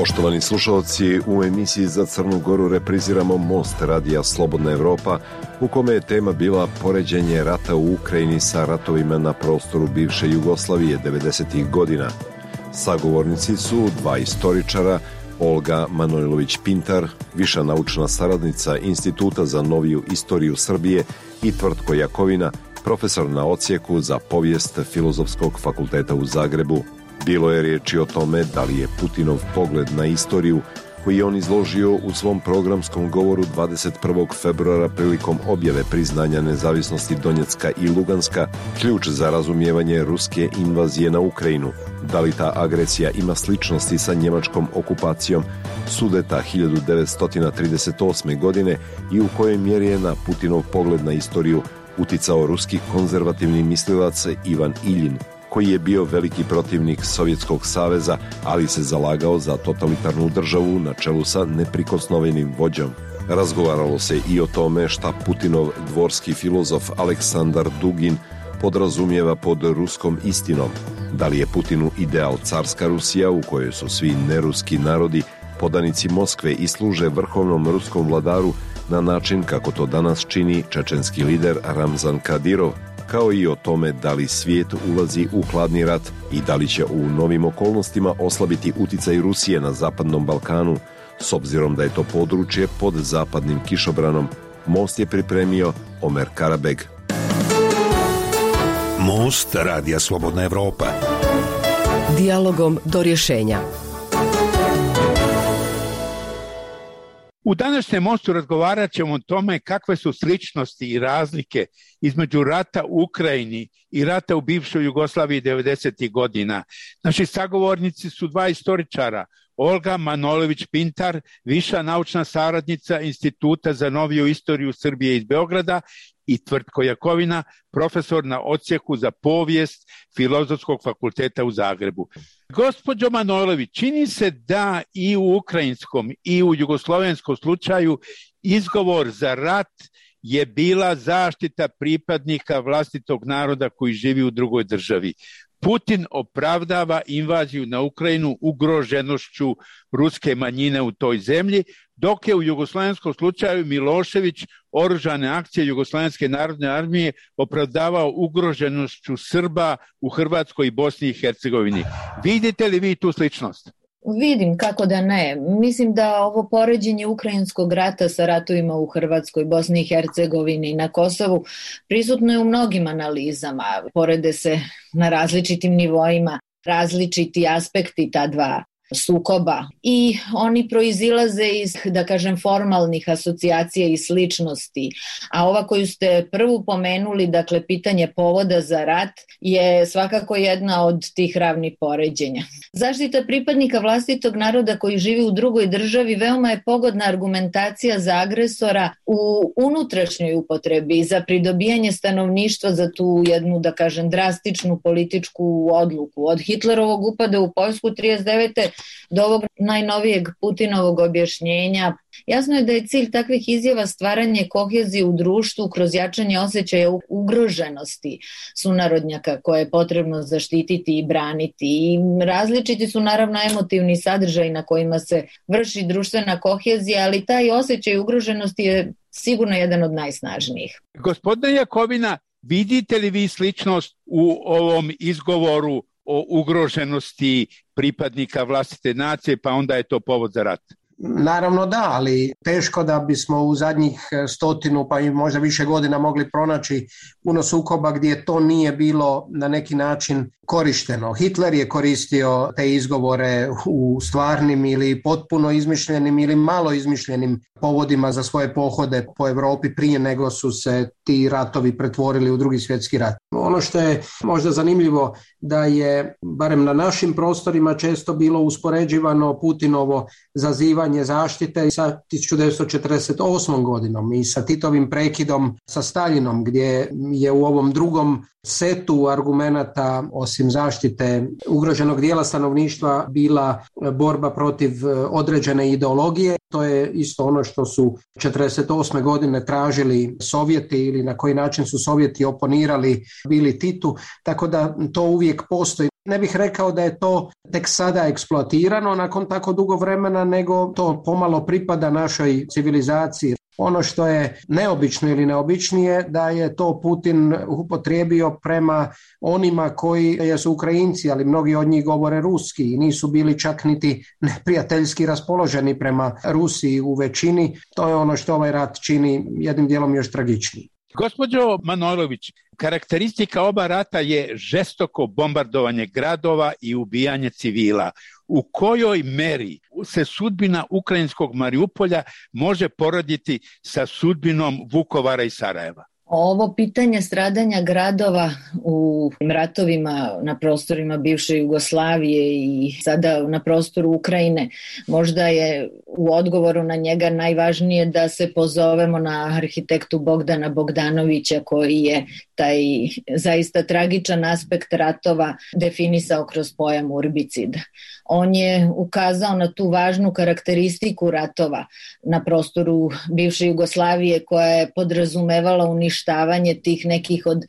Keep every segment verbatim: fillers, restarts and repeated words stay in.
Poštovani slušalci, u emisiji za Crnu Goru repriziramo Most radija Slobodna Evropa, u kome je tema bila poređenje rata u Ukrajini sa ratovima na prostoru bivše Jugoslavije devedesetih godina. Sagovornici su dva istoričara, Olga Manojlović-Pintar, viša naučna saradnica Instituta za noviju istoriju Srbije, i Tvrtko Jakovina, profesor na odsjeku za povijest Filozofskog fakulteta u Zagrebu. Bilo je riječi o tome da li je Putinov pogled na istoriju, koji je on izložio u svom programskom govoru dvadeset prvog februara prilikom objave priznanja nezavisnosti Donjecka i Luganska, ključ za razumijevanje ruske invazije na Ukrajinu. Da li ta agresija ima sličnosti sa njemačkom okupacijom Sudeta hiljadu devetsto trideset osme. godine i u kojoj mjeri je na Putinov pogled na istoriju uticao ruski konzervativni mislilac Ivan Iljin, koji je bio veliki protivnik Sovjetskog saveza, ali se zalagao za totalitarnu državu na čelu sa neprikosnovenim vođom. Razgovaralo se i o tome šta Putinov dvorski filozof Aleksandar Dugin podrazumijeva pod ruskom istinom. Da li je Putinu ideal carska Rusija u kojoj su svi neruski narodi podanici Moskve i služe vrhovnom ruskom vladaru na način kako to danas čini čečenski lider Ramzan Kadirov, kao i o tome da li svijet ulazi u hladni rat i da li će u novim okolnostima oslabiti uticaj Rusije na Zapadnom Balkanu, s obzirom da je to područje pod zapadnim kišobranom. Most je pripremio Omer Karabeg. Most radija Slobodna Evropa. Dijalogom do rješenja. U današnjem mostu razgovarat ćemo o tome kakve su sličnosti i razlike između rata u Ukrajini i rata u bivšoj Jugoslaviji devedesetih godina. Naši sagovornici su dva istoričara, Olga Manojlović-Pintar, viša naučna saradnica Instituta za noviju istoriju Srbije iz Beograda, i Tvrtko Jakovina, profesor na odsjeku za povijest Filozofskog fakulteta u Zagrebu. Gospođo Manojlović, čini se da i u ukrajinskom i u jugoslovenskom slučaju izgovor za rat je bila zaštita pripadnika vlastitog naroda koji živi u drugoj državi. Putin opravdava invaziju na Ukrajinu ugroženošću ruske manjine u toj zemlji, dok je u jugoslavenskom slučaju Milošević oružane akcije Jugoslovenske narodne armije opravdavao ugroženošću Srba u Hrvatskoj i Bosni i Hercegovini. Vidite li vi tu sličnost? Vidim, kako da ne. Mislim da ovo poređenje ukrajinskog rata sa ratovima u Hrvatskoj, Bosni i Hercegovini i na Kosovu prisutno je u mnogim analizama. Porede se na različitim nivoima, različiti aspekti ta dva sukoba i oni proizilaze iz, da kažem, formalnih asocijacija i sličnosti. A ova koju ste prvu pomenuli, dakle pitanje povoda za rat, je svakako jedna od tih ravnih poređenja. Zaštita pripadnika vlastitog naroda koji živi u drugoj državi veoma je pogodna argumentacija za agresora u unutrašnjoj upotrebi za pridobijanje stanovništva za tu jednu, da kažem, drastičnu političku odluku. Od Hitlerovog upada u Poljsku trideset devete do ovog najnovijeg Putinovog objašnjenja, jasno je da je cilj takvih izjava stvaranje kohezije u društvu kroz jačanje osjećaja ugroženosti sunarodnjaka koje je potrebno zaštititi i braniti. I različiti su naravno emotivni sadržaj na kojima se vrši društvena kohezija, ali taj osjećaj ugroženosti je sigurno jedan od najsnažnijih. Gospodine Jakovina, vidite li vi sličnost u ovom izgovoru o ugroženosti pripadnika vlastite nacije, pa onda je to povod za rat? Naravno da, ali teško da bismo u zadnjih stotinu pa i možda više godina mogli pronaći puno sukoba gdje to nije bilo na neki način korišteno. Hitler je koristio te izgovore u stvarnim ili potpuno izmišljenim ili malo izmišljenim povodima za svoje pohode po Europi prije nego su se ti ratovi pretvorili u Drugi svjetski rat. Ono što je možda zanimljivo da je, barem na našim prostorima, često bilo uspoređivano Putinovo zazivanje zaštite sa tisuću devetsto četrdeset osmom godinom i sa Titovim prekidom sa Staljinom, gdje je u ovom drugom setu argumenata, osim zaštite ugroženog dijela stanovništva, bila borba protiv određene ideologije. To je isto ono što su četrdeset osme godine tražili Sovjeti ili na koji način su Sovjeti oponirali bili Titu, tako da to uvijek postoji. Ne bih rekao da je to tek sada eksploatirano nakon tako dugo vremena, nego to pomalo pripada našoj civilizaciji. Ono što je neobično ili neobičnije da je to Putin upotrijebio prema onima koji jesu Ukrajinci, ali mnogi od njih govore ruski i nisu bili čak niti neprijateljski raspoloženi prema Rusiji u većini. To je ono što ovaj rat čini jednim dijelom još tragičniji. Gospođo Manojlović, karakteristika oba rata je žestoko bombardovanje gradova i ubijanje civila. U kojoj meri se sudbina ukrajinskog Mariupolja može porediti sa sudbinom Vukovara i Sarajeva? Ovo pitanje stradanja gradova u ratovima na prostorima bivše Jugoslavije i sada na prostoru Ukrajine, možda je u odgovoru na njega najvažnije da se pozovemo na arhitektu Bogdana Bogdanovića, koji je taj zaista tragičan aspekt ratova definisao kroz pojam urbicida. On je ukazao na tu važnu karakteristiku ratova na prostoru bivše Jugoslavije koja je podrazumevala uništavanje tih nekih od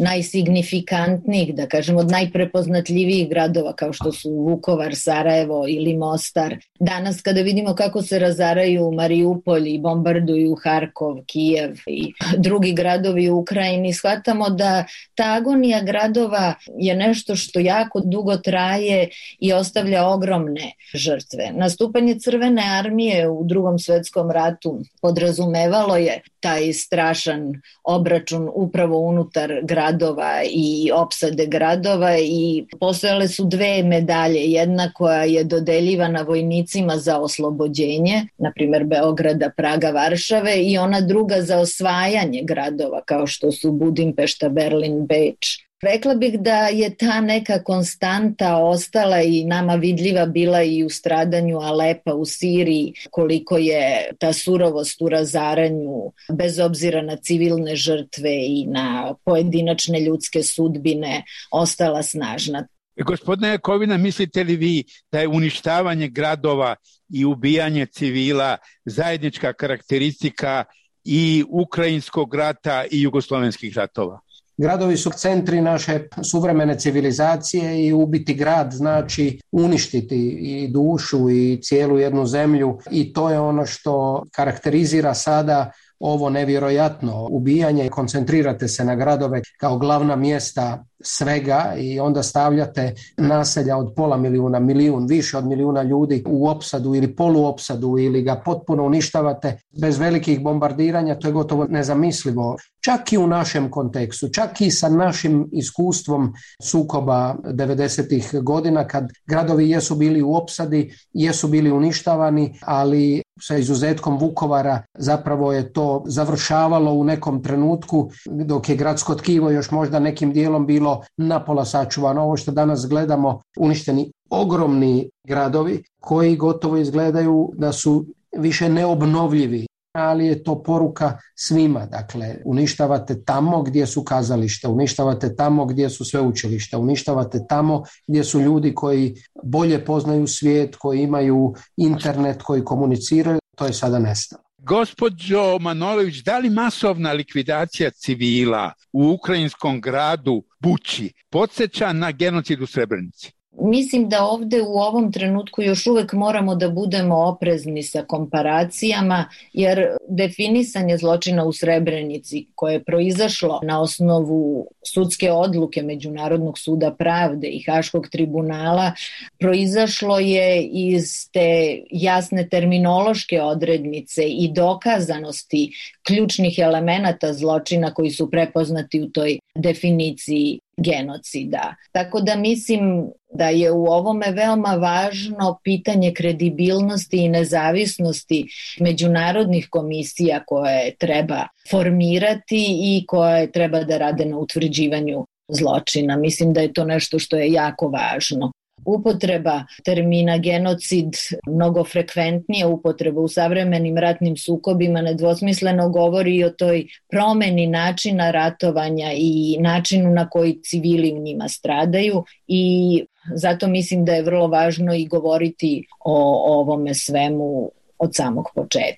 najsignifikantnijih, da kažem od najprepoznatljivijih gradova kao što su Vukovar, Sarajevo ili Mostar. Danas kada vidimo kako se razaraju Mariupolj i bombarduju Harkov, Kijev i drugi gradovi u Ukrajini, shvatamo da ta agonija gradova je nešto što jako dugo traje i ostavlja ogromne žrtve. Nastupanje Crvene armije u Drugom svetskom ratu podrazumevalo je taj strašan obračun upravo unutar gradova i opsade gradova i postojale su dve medalje, jedna koja je dodeljivana vojnicima za oslobođenje, na primjer Beograda, Praga, Varšave, i ona druga za osvajanje gradova kao što su Budimpešta, Berlin, Beč. Rekla bih da je ta neka konstanta ostala i nama vidljiva bila i u stradanju Alepa u Siriji, koliko je ta surovost u razaranju, bez obzira na civilne žrtve i na pojedinačne ljudske sudbine, ostala snažna. Gospodine Jakovina, mislite li vi da je uništavanje gradova i ubijanje civila zajednička karakteristika i ukrajinskog rata i jugoslovenskih ratova? Gradovi su centri naše suvremene civilizacije i ubiti grad znači uništiti i dušu i cijelu jednu zemlju, i to je ono što karakterizira sada ovo nevjerojatno ubijanje. Koncentrirate se na gradove kao glavna mjesta svega i onda stavljate naselja od pola milijuna, milijun, više od milijuna ljudi u opsadu ili poluopsadu ili ga potpuno uništavate bez velikih bombardiranja. To je gotovo nezamislivo. Čak i u našem kontekstu, čak i sa našim iskustvom sukoba devedesetih godina kad gradovi jesu bili u opsadi, jesu bili uništavani, ali sa izuzetkom Vukovara zapravo je to završavalo u nekom trenutku dok je gradsko tkivo još možda nekim dijelom bilo napola sačuvano. Ovo što danas gledamo, uništeni ogromni gradovi koji gotovo izgledaju da su više neobnovljivi, ali je to poruka svima. Dakle, uništavate tamo gdje su kazališta, uništavate tamo gdje su sveučilišta, uništavate tamo gdje su ljudi koji bolje poznaju svijet, koji imaju internet, koji komuniciraju. To je sada nestalo. Gospođo Manojlović, da li masovna likvidacija civila u ukrajinskom gradu Buči podsjeća na genocid u Srebrenici? Mislim da ovdje u ovom trenutku još uvijek moramo da budemo oprezni sa komparacijama, jer definisanje zločina u Srebrenici koje je proizašlo na osnovu sudske odluke Međunarodnog suda pravde i Haškog tribunala proizašlo je iz te jasne terminološke odrednice i dokazanosti ključnih elemenata zločina koji su prepoznati u toj definiciji genocida. Tako da mislim da je u ovome veoma važno pitanje kredibilnosti i nezavisnosti međunarodnih komisija koje treba formirati i koje treba da rade na utvrđivanju zločina. Mislim da je to nešto što je jako važno. Upotreba termina genocid, mnogo frekventnija upotreba u savremenim ratnim sukobima, nedvosmisleno govori i o toj promeni načina ratovanja i načinu na koji civili u njima stradaju, i zato mislim da je vrlo važno i govoriti o ovome svemu od samog početka.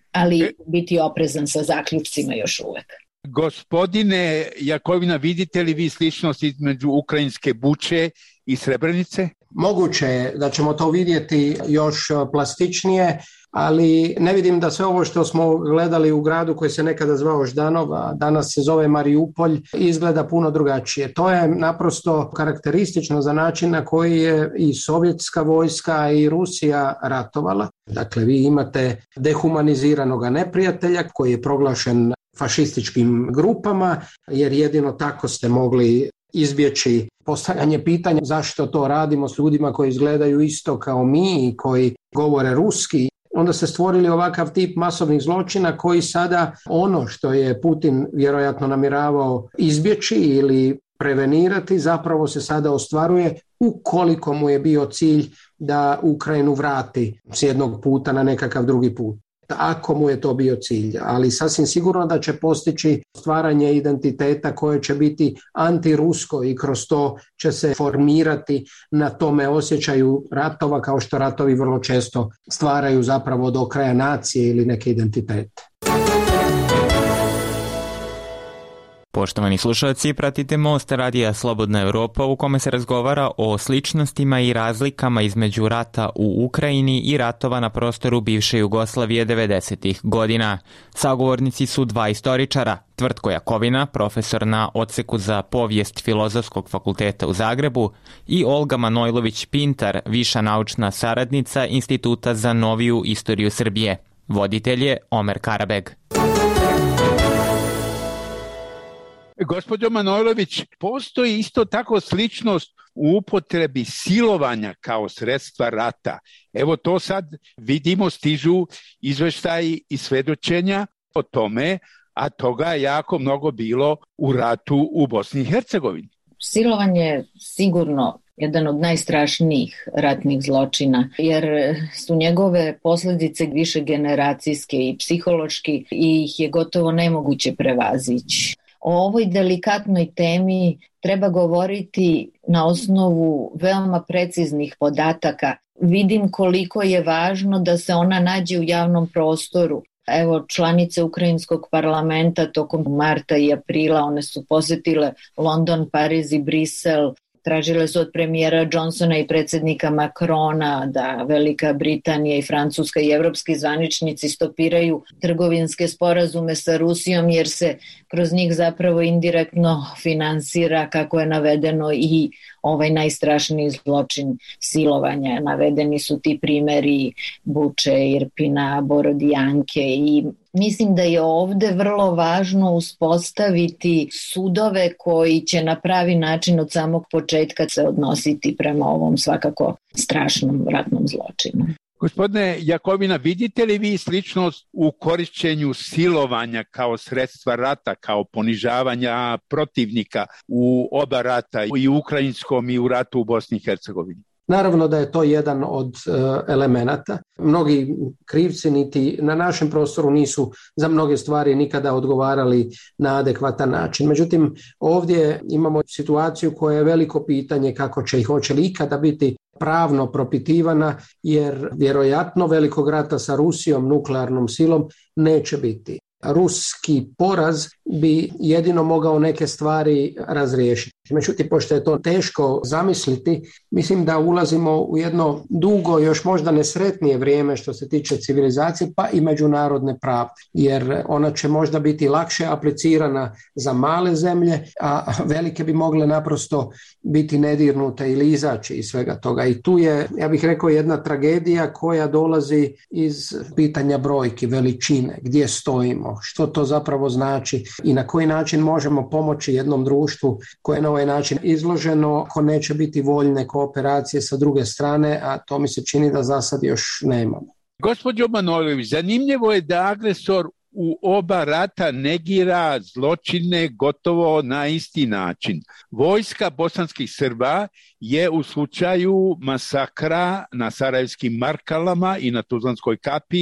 ali biti oprezan sa zaključcima još uvek. Gospodine Jakovina, vidite li vi sličnost između ukrajinske Buče i Srebrenice? Moguće je da ćemo to vidjeti još plastičnije, ali ne vidim da sve ovo što smo gledali u gradu koji se nekada zvao Ždanov, a danas se zove Mariupolj, izgleda puno drugačije. To je naprosto karakteristično za način na koji je i sovjetska vojska i Rusija ratovala. Dakle, vi imate dehumaniziranog neprijatelja koji je proglašen fašističkim grupama, jer jedino tako ste mogli izbjeći postavljanje pitanja zašto to radimo s ljudima koji izgledaju isto kao mi i koji govore ruski. Onda ste stvorili ovakav tip masovnih zločina koji sada ono što je Putin vjerojatno namjeravao izbjeći ili prevenirati zapravo se sada ostvaruje ukoliko mu je bio cilj da Ukrajinu vrati s jednog puta na nekakav drugi put. Ako mu je to bio cilj, ali sasvim sigurno da će postići stvaranje identiteta koje će biti antirusko i kroz to će se formirati na tome osjećaju ratova, kao što ratovi vrlo često stvaraju zapravo do kraja nacije ili neke identitete. Poštovani slušalci, pratite Most Radija Slobodna Evropa u kome se razgovara o sličnostima i razlikama između rata u Ukrajini i ratova na prostoru bivše Jugoslavije devedesetih godina. Sagovornici su dva istoričara, Tvrtko Jakovina, profesor na odseku za povijest Filozofskog fakulteta u Zagrebu, i Olga Manojlović-Pintar, viša naučna saradnica Instituta za noviju istoriju Srbije. Voditelj je Omer Karabeg. Gospođo Manojlović, postoji isto tako sličnost u upotrebi silovanja kao sredstva rata. Evo to sad vidimo, stižu izveštaji i svedočenja o tome, a toga je jako mnogo bilo u ratu u Bosni i Hercegovini. Silovanje je sigurno jedan od najstrašnijih ratnih zločina, jer su njegove posljedice više generacijske i psihološki i ih je gotovo nemoguće prevazići. O ovoj delikatnoj temi treba govoriti na osnovu veoma preciznih podataka. Vidim koliko je važno da se ona nađe u javnom prostoru. Evo, članice Ukrajinskog parlamenta tokom marta i aprila, one su posjetile London, Pariz i Brisel. Tražile su od premijera Johnsona i predsjednika Macrona da Velika Britanija i Francuska i evropski zvaničnici stopiraju trgovinske sporazume sa Rusijom, jer se kroz njih zapravo indirektno finansira, kako je navedeno, i ovaj najstrašniji zločin silovanja. Navedeni su ti primjeri Buče, Irpina, Borodijanke i mislim da je ovdje vrlo važno uspostaviti sudove koji će na pravi način od samog početka se odnositi prema ovom svakako strašnom ratnom zločinu. Gospodine Jakovina, vidite li vi sličnost u korišćenju silovanja kao sredstva rata, kao ponižavanja protivnika u oba rata, i u ukrajinskom i u ratu u Bosni i Hercegovini? Naravno da je to jedan od uh, elemenata. Mnogi krivci niti na našem prostoru nisu za mnoge stvari nikada odgovarali na adekvatan način. Međutim, ovdje imamo situaciju koja je veliko pitanje kako će i hoće li ikada biti pravno propitivana, jer vjerojatno velikog rata sa Rusijom, nuklearnom silom, neće biti. Ruski poraz bi jedino mogao neke stvari razriješiti. Međutim, pošto je to teško zamisliti, mislim da ulazimo u jedno dugo, još možda nesretnije vrijeme što se tiče civilizacije, pa i međunarodne pravde, jer ona će možda biti lakše aplicirana za male zemlje, a velike bi mogle naprosto biti nedirnute ili izaći iz svega toga. I tu je, ja bih rekao, jedna tragedija koja dolazi iz pitanja brojki, veličine, gdje stojimo, što to zapravo znači i na koji način možemo pomoći jednom društvu koje je na ovaj način izloženo, ako neće biti voljne kooperacije sa druge strane, a to mi se čini da za sad još nemamo. Gospođo Manojlović, zanimljivo je da agresor u oba rata negira zločine gotovo na isti način. Vojska bosanskih Srba je u slučaju masakra na Sarajevskim Markalama i na Tuzlanskoj kapiji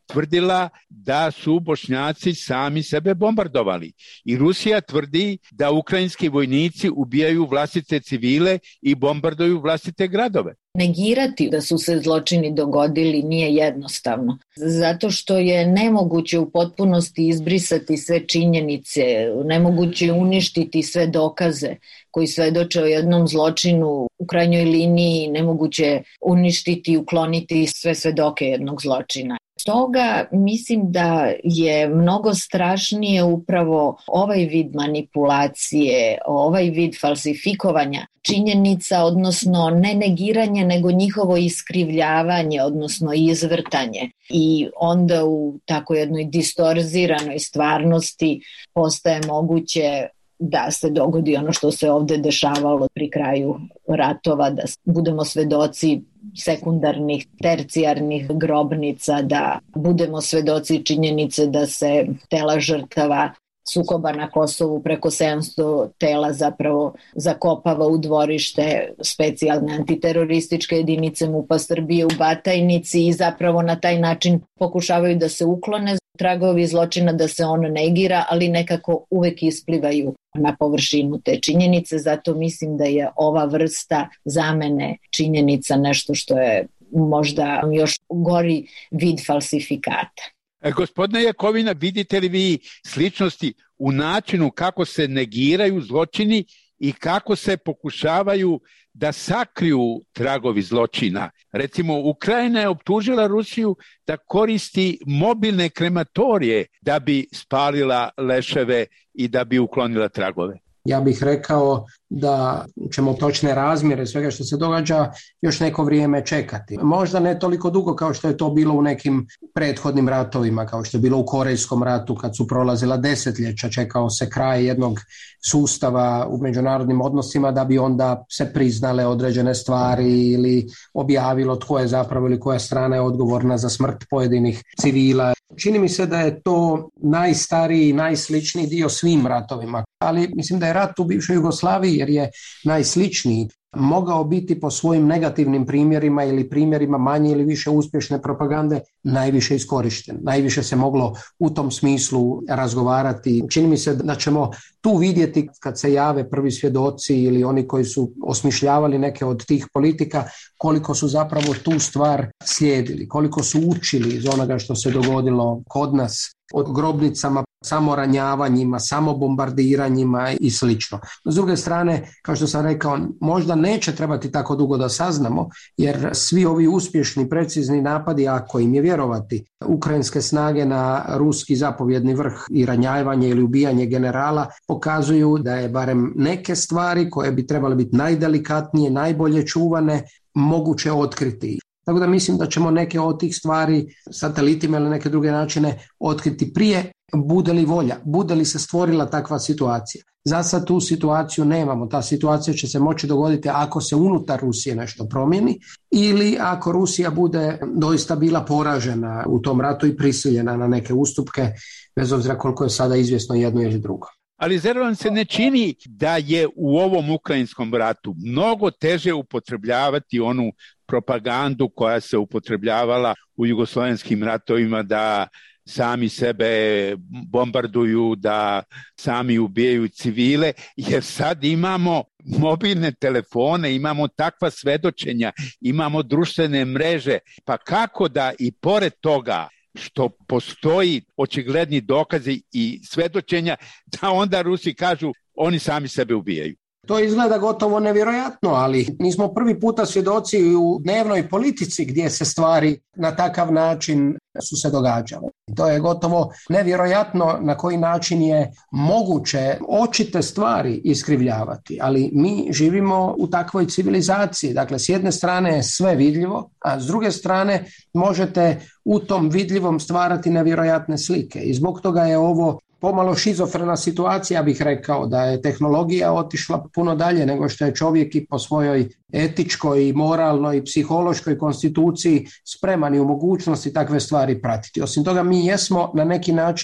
tvrdila da su Bošnjaci sami sebe bombardovali. I Rusija tvrdi da ukrajinski vojnici ubijaju vlastite civile i bombarduju vlastite gradove. Negirati da su se zločini dogodili nije jednostavno, zato što je nemoguće u potpunosti izbrisati sve činjenice, nemoguće uništiti sve dokaze koji svedoče o jednom zločinu. U krajnjoj liniji nemoguće uništiti i ukloniti sve svedoke jednog zločina. Stoga mislim da je mnogo strašnije upravo ovaj vid manipulacije, ovaj vid falsifikovanja činjenica, odnosno ne negiranje, nego njihovo iskrivljavanje, odnosno izvrtanje. I onda u tako jednoj distorziranoj stvarnosti postaje moguće da se dogodi ono što se ovde dešavalo pri kraju ratova, da budemo svedoci sekundarnih, tercijarnih grobnica, da budemo svedoci činjenice da se tela žrtava sukoba na Kosovu, preko sedamsto tela zapravo zakopava u dvorište specijalne antiterorističke jedinice MUP-a Srbije u Batajnici i zapravo na taj način pokušavaju da se uklone tragovi zločina, da se on negira, ali nekako uvek isplivaju na površinu te činjenice. Zato mislim da je ova vrsta zamene činjenica nešto što je možda još gori vid falsifikata. E, gospodine Jakovina, vidite li vi sličnosti u načinu kako se negiraju zločini i kako se pokušavaju da sakriju tragovi zločina? Recimo, Ukrajina je optužila Rusiju da koristi mobilne krematorije da bi spalila leševe i da bi uklonila tragove. Ja bih rekao da ćemo točne razmjere svega što se događa još neko vrijeme čekati. Možda ne toliko dugo kao što je to bilo u nekim prethodnim ratovima, kao što je bilo u Korejskom ratu kad su prolazila desetljeća, čekao se kraj jednog sustava u međunarodnim odnosima da bi onda se priznale određene stvari ili objavilo tko je zapravo ili koja strana je odgovorna za smrt pojedinih civila. Čini mi se da je to najstariji, najsličniji dio svim ratovima, ali mislim da je rat u bivšoj Jugoslaviji, jer je najsličniji, mogao biti po svojim negativnim primjerima ili primjerima manje ili više uspješne propagande najviše iskorišten. Najviše se moglo u tom smislu razgovarati. Čini mi se da ćemo tu vidjeti kad se jave prvi svjedoci ili oni koji su osmišljavali neke od tih politika, koliko su zapravo tu stvar slijedili, koliko su učili iz onoga što se dogodilo kod nas, od grobnicama, samoranjavanjima, samobombardiranjima i slično. S druge strane, kao što sam rekao, možda neće trebati tako dugo da saznamo, jer svi ovi uspješni, precizni napadi, ako im je vjerovati, ukrajinske snage na ruski zapovjedni vrh i ranjavanje ili ubijanje generala pokazuju da je barem neke stvari koje bi trebale biti najdelikatnije, najbolje čuvane, moguće otkriti. Tako da mislim da ćemo neke od tih stvari satelitima ili neke druge načine otkriti prije, bude li volja, bude li se stvorila takva situacija. Za sad tu situaciju nemamo. Ta situacija će se moći dogoditi ako se unutar Rusije nešto promijeni ili ako Rusija bude doista bila poražena u tom ratu i prisiljena na neke ustupke, bez obzira koliko je sada izvjesno jedno ili drugo. Ali zar vam se ne čini da je u ovom ukrajinskom ratu mnogo teže upotrebljavati onu propagandu koja se upotrebljavala u jugoslovenskim ratovima, da sami sebe bombarduju, da sami ubijaju civile, jer sad imamo mobilne telefone, imamo takva svedočenja, imamo društvene mreže, pa kako da i pored toga što postoji očigledni dokazi i svedočenja, da onda Rusi kažu oni sami sebe ubijaju. To izgleda gotovo nevjerojatno, ali nismo prvi puta svjedoci u dnevnoj politici gdje se stvari na takav način su se događale. To je gotovo nevjerojatno na koji način je moguće očite stvari iskrivljavati, ali mi živimo u takvoj civilizaciji. Dakle, s jedne strane je sve vidljivo, a s druge strane možete u tom vidljivom stvarati nevjerojatne slike. I zbog toga je ovo pomalo šizofrena situacija, bih rekao, da je tehnologija otišla puno dalje nego što je čovjek i po svojoj etičkoj, moralnoj i psihološkoj konstituciji spreman i u mogućnosti takve stvari pratiti. Osim toga, mi jesmo na neki način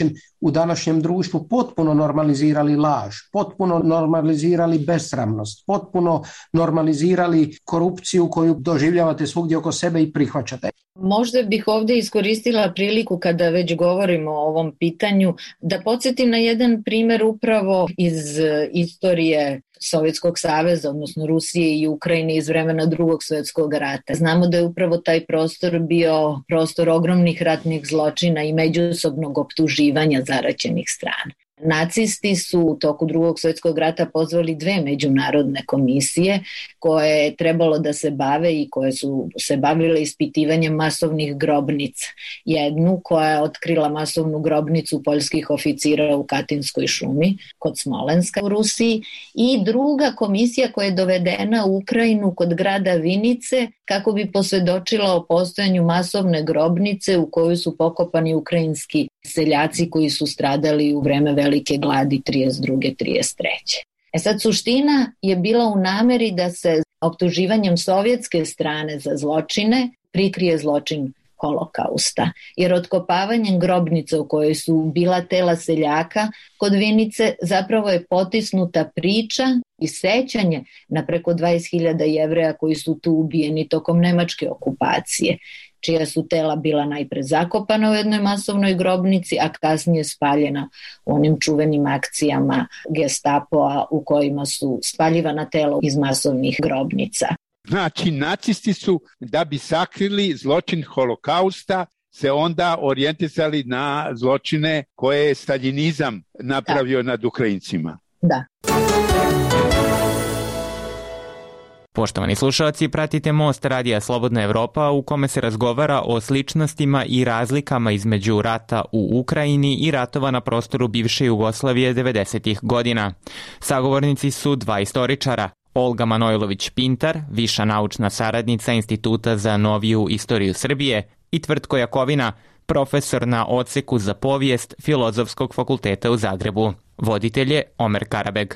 u današnjem društvu potpuno normalizirali laž, potpuno normalizirali besramnost, potpuno normalizirali korupciju koju doživljavate svugdje oko sebe i prihvaćate. Možda bih ovdje iskoristila priliku kada već govorimo o ovom pitanju da podsjetim na jedan primjer upravo iz istorije Sovjetskog saveza, odnosno Rusije i Ukrajine iz vremena Drugog svjetskog rata. Znamo da je upravo taj prostor bio prostor ogromnih ratnih zločina i međusobnog optuživanja zaraćenih strana. Nacisti su u toku Drugog svjetskog rata pozvali dve međunarodne komisije koje je trebalo da se bave i koje su se bavile ispitivanjem masovnih grobnica. Jednu koja je otkrila masovnu grobnicu poljskih oficira u Katinskoj šumi kod Smolenska u Rusiji i druga komisija koja je dovedena u Ukrajinu kod grada Vinice kako bi posvjedočila o postojanju masovne grobnice u kojoj su pokopani ukrajinski seljaci koji su stradali u vreme velike gladi trideset druge trideset treće E sad, suština je bila u nameri da se optuživanjem sovjetske strane za zločine prikrije zločin Holokausta, jer otkopavanjem grobnice u kojoj su bila tela seljaka kod Vinice zapravo je potisnuta priča i sećanje na preko dvadeset hiljada Jevreja koji su tu ubijeni tokom nemačke okupacije, čija su tela bila najpre zakopana u jednoj masovnoj grobnici, a kasnije spaljena u onim čuvenim akcijama Gestapoa u kojima su spaljivana tela iz masovnih grobnica. Znači, nacisti su, da bi sakrili zločin Holokausta, se onda orijentisali na zločine koje je staljinizam napravio da. nad Ukrajincima. Da. Poštovani slušalci, pratite Most radija Slobodna Evropa u kome se razgovara o sličnostima i razlikama između rata u Ukrajini i ratova na prostoru bivše Jugoslavije devedesetih godina. Sagovornici su dva istoričara. Olga Manojlović-Pintar, viša naučna saradnica Instituta za noviju istoriju Srbije, i Tvrtko Jakovina, profesor na odseku za povijest Filozofskog fakulteta u Zagrebu. Voditelj je Omer Karabeg.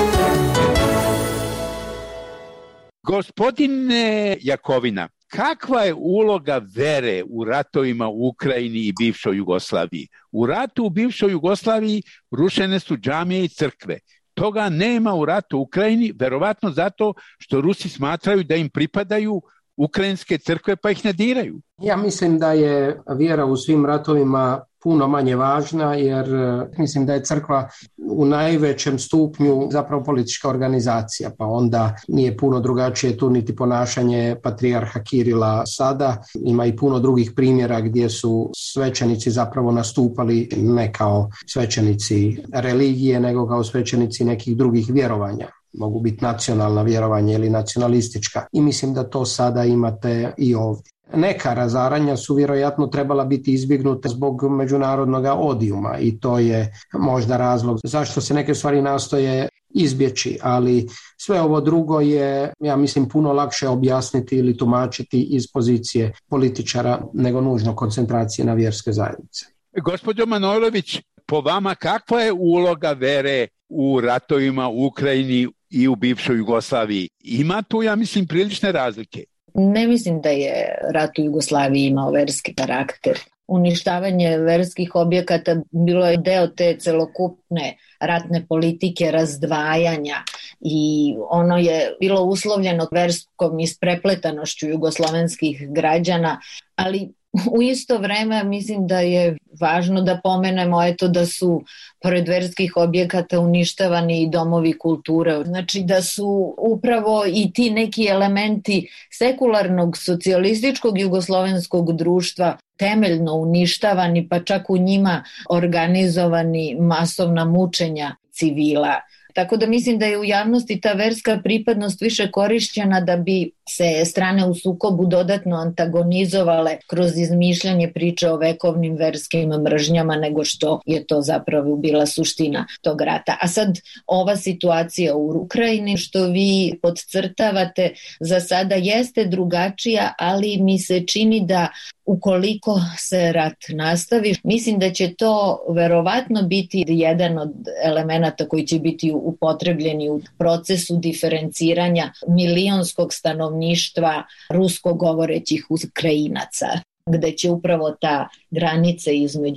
Gospodine Jakovina, kakva je uloga vere u ratovima u Ukrajini i bivšoj Jugoslaviji? U ratu u bivšoj Jugoslaviji rušene su džamije i crkve. Toga nema u ratu u Ukrajini, verovatno zato što Rusi smatraju da im pripadaju ukrajinske crkve pa ih ne diraju. Ja mislim da je vjera u svim ratovima puno manje važna, jer mislim da je crkva u najvećem stupnju zapravo politička organizacija, pa onda nije puno drugačije tu niti ponašanje patrijarha Kirila sada. Ima i puno drugih primjera gdje su svećenici zapravo nastupali ne kao svećenici religije, nego kao svećenici nekih drugih vjerovanja. Mogu biti nacionalna vjerovanja ili nacionalistička. I mislim da to sada imate i ovdje. Neka razaranja su vjerojatno trebala biti izbjegnuta zbog međunarodnog odijuma i to je možda razlog zašto se neke stvari nastoje izbjeći, ali sve ovo drugo je, ja mislim, puno lakše objasniti ili tumačiti iz pozicije političara nego nužno koncentracije na vjerske zajednice. Gospođo Manojlović, po vama kakva je uloga vere u ratovima u Ukrajini i u bivšoj Jugoslaviji? Ima tu, ja mislim, prilične razlike. Ne mislim da je rat u Jugoslaviji imao verski karakter. Uništavanje verskih objekata bilo je deo te celokupne ratne politike razdvajanja i ono je bilo uslovljeno verskom isprepletanošću jugoslovenskih građana, ali u isto vreme mislim da je važno da pomenemo eto da su pored verskih objekata uništavani i domovi kulture. Znači da su upravo i ti neki elementi sekularnog socijalističkog jugoslovenskog društva temeljno uništavani, pa čak u njima organizovani masovna mučenja civila. Tako da mislim da je u javnosti ta verska pripadnost više korišćena da bi se strane u sukobu dodatno antagonizovale kroz izmišljanje priče o vekovnim verskim mržnjama nego što je to zapravo bila suština tog rata. A sad ova situacija u Ukrajini što vi podcrtavate za sada jeste drugačija, ali mi se čini da ukoliko se rat nastavi, mislim da će to verovatno biti jedan od elemenata koji će biti upotrebljeni u procesu diferenciranja milionskog stanovništva rusko govorećih Ukrajinaca, gde će upravo ta granica između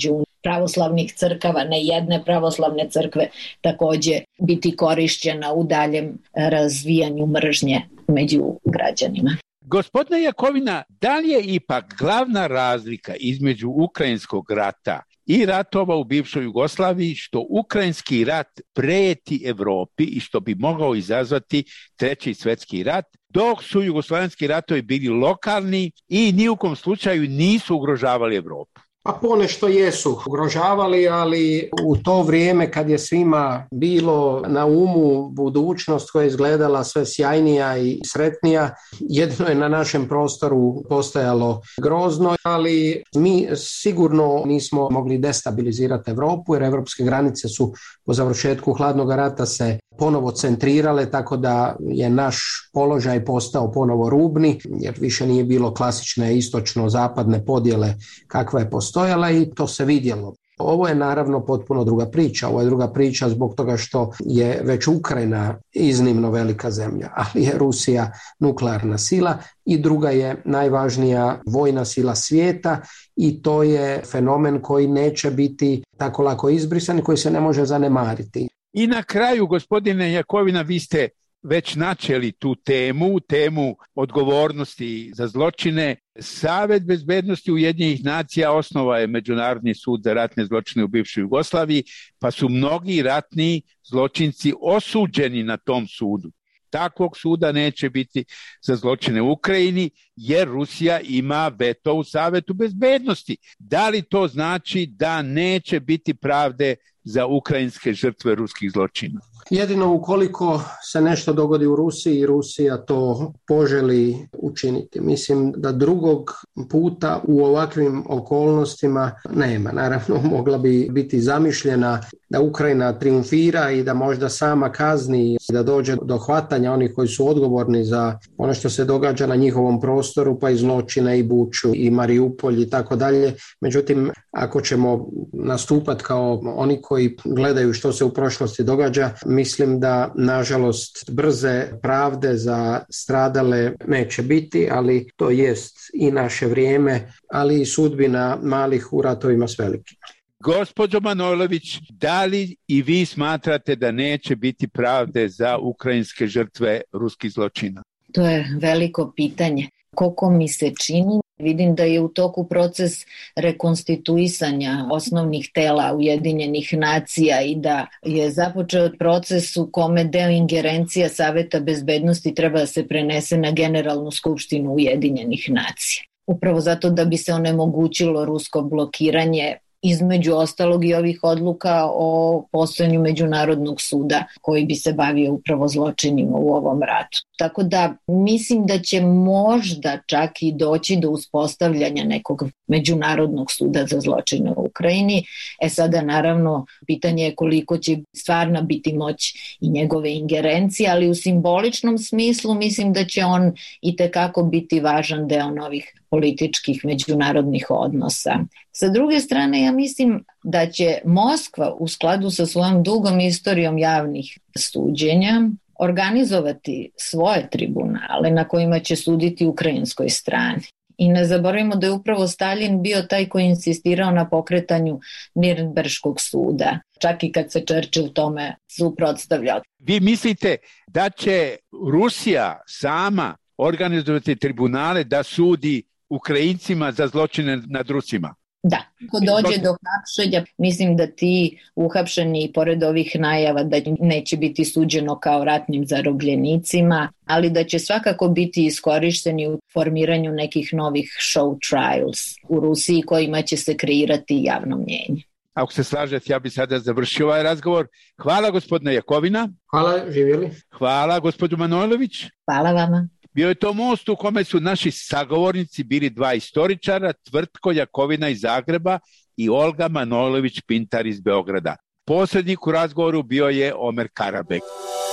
pravoslavnih crkava, ne jedne pravoslavne crkve, takođe biti korišćena u daljem razvijanju mržnje među građanima. Gospodine Jakovina, da li je ipak glavna razlika između ukrajinskog rata i ratova u bivšoj Jugoslaviji što ukrajinski rat preti Evropi i što bi mogao izazvati treći svjetski rat, dok su jugoslavenski ratovi bili lokalni i ni u kom slučaju nisu ugrožavali Evropu? Pa ponešto jesu ugrožavali, ali u to vrijeme kad je svima bilo na umu budućnost koja je izgledala sve sjajnija i sretnija, jedino je na našem prostoru postojalo grozno, ali mi sigurno nismo mogli destabilizirati Europu, jer evropske granice su po završetku hladnog rata se ponovo centrirale, tako da je naš položaj postao ponovo rubni, jer više nije bilo klasične istočno-zapadne podjele kakva je postojala i to se vidjelo. Ovo je naravno potpuno druga priča. Ovo je druga priča zbog toga što je već Ukrajina iznimno velika zemlja, ali je Rusija nuklearna sila i druga je najvažnija vojna sila svijeta i to je fenomen koji neće biti tako lako izbrisan i koji se ne može zanemariti. I na kraju, gospodine Jakovina, vi ste već načeli tu temu, temu odgovornosti za zločine. Savet bezbednosti Ujedinjenih nacija osnova je Međunarodni sud za ratne zločine u bivšoj Jugoslaviji, pa su mnogi ratni zločinci osuđeni na tom sudu. Takvog suda neće biti za zločine u Ukrajini, jer Rusija ima veto u Savetu bezbednosti. Da li to znači da neće biti pravde za ukrajinske žrtve ruskih zločina? Jedino ukoliko se nešto dogodi u Rusiji i Rusija to poželi učiniti. Mislim da drugog puta u ovakvim okolnostima nema. Naravno, mogla bi biti zamišljena da Ukrajina triumfira i da možda sama kazni, da dođe do hvatanja onih koji su odgovorni za ono što se događa na njihovom prostoru, pa i zločine i Buču i Mariupolj i tako dalje. Međutim, ako ćemo nastupati kao oni koji gledaju što se u prošlosti događa, mislim da nažalost brze pravde za stradale neće biti, ali to jest i naše vrijeme, ali i sudbina malih u ratovima s velikima. Gospođo Manojlović, da li i vi smatrate da neće biti pravde za ukrajinske žrtve ruskih zločina? To je veliko pitanje. Koliko mi se čini, vidim da je u toku proces rekonstituisanja osnovnih tela Ujedinjenih nacija i da je započeo proces u kome deo ingerencija Saveta bezbednosti treba da se prenese na Generalnu skupštinu Ujedinjenih nacija. Upravo zato da bi se onemogućilo rusko blokiranje, između ostalog i ovih odluka o postojanju Međunarodnog suda koji bi se bavio upravo zločinima u ovom ratu. Tako da mislim da će možda čak i doći do uspostavljanja nekog Međunarodnog suda za zločine u Ukrajini. E sada naravno pitanje je koliko će stvarna biti moć i njegove ingerencije, ali u simboličnom smislu mislim da će on itekako biti važan deo novih političkih međunarodnih odnosa. Sa druge strane, ja mislim da će Moskva u skladu sa svojom dugom istorijom javnih suđenja organizovati svoje tribunale na kojima će suditi ukrajinskoj strani. I ne zaboravimo da je upravo Stalin bio taj koji insistirao na pokretanju Nirnberškog suda, čak i kad se Churchill tome suprotstavljao. Vi mislite da će Rusija sama organizovati tribunale da sudi Ukrajincima za zločine nad Rusima? Da, ako dođe do hapšenja, mislim da ti uhapšeni, pored ovih najava da neće biti suđeno kao ratnim zarobljenicima, ali da će svakako biti iskorišteni u formiranju nekih novih show trials u Rusiji kojima će se kreirati javno mnjenje. Ako se slažete, ja bih sada završio ovaj razgovor. Hvala gospodine Jakovina. Hvala, živjeli. Hvala gospođo Manojlović. Hvala vama. Bio je to most u kome su naši sagovornici bili dva istoričara, Tvrtko Jakovina iz Zagreba i Olga Manojlović-Pintar iz Beograda. Posrednik u razgovoru bio je Omer Karabek.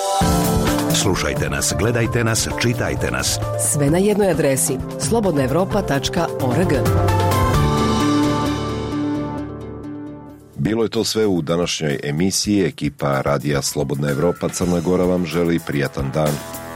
Slušajte nas, gledajte nas, čitajte nas. Sve na jednoj adresi slobodna evropa tačka org. Bilo je to sve u današnjoj emisiji. Ekipa Radija Slobodna Evropa Crna Gora vam želi prijatan dan.